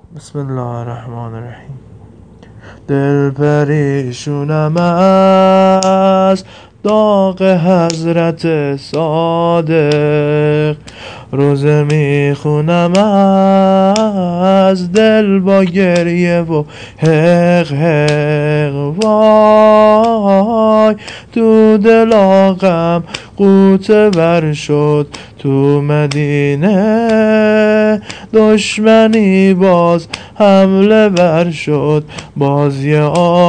بسم الله الرحمن الرحیم. دل پریشونم از داغ حضرت صادق، روزه میخونم از دل با گریه و حق حق. وای تو دل غم غوطه ور شد، تو مدینه دشمنی باز حمله ور شد. باز یه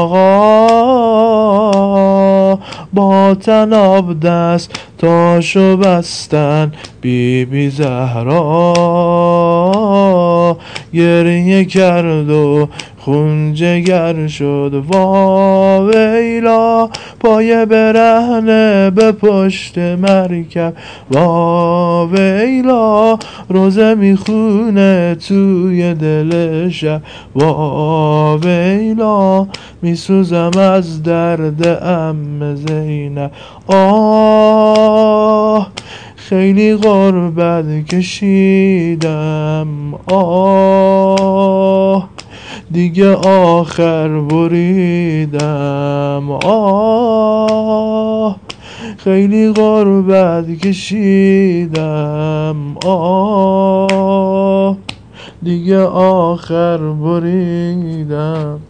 آقا با طناب دست تاشو بستن، بی بی زهرا گریه کرد و خون جگر شد. واویلا پای برهنه به پشت مرکب، واویلا روزه میخونه توی دل شب. واویلا میسوزم از درد عم زینب. آه خیلی غربت کشیدم، آه دیگه آخر بریدم. آه خیلی غربت کشیدم، آه دیگه آخر بریدم.